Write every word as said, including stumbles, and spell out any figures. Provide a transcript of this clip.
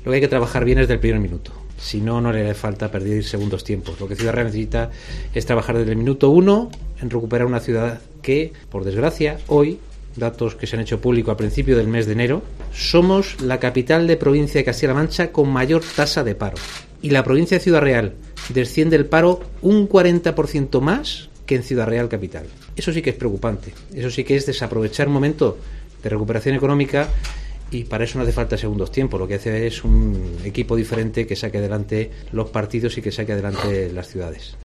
Lo que hay que trabajar bien es del primer minuto. Si no, no le hace falta perder segundos tiempos. Lo que Ciudad Real necesita es trabajar desde el minuto uno en recuperar una ciudad que, por desgracia, hoy, datos que se han hecho públicos a principio del mes de enero, somos la capital de provincia de Castilla-La Mancha con mayor tasa de paro. Y la provincia de Ciudad Real desciende el paro un cuarenta por ciento más que en Ciudad Real capital. Eso sí que es preocupante. Eso sí que es desaprovechar un momento de recuperación económica, y para eso no hace falta segundos tiempos. Lo que hace es un equipo diferente que saque adelante los partidos y que saque adelante las ciudades.